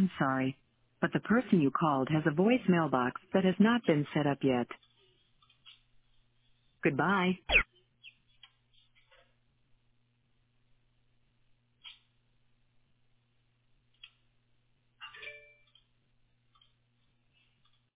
I'm sorry, but the person you called has a voicemail box that has not been set up yet. Goodbye.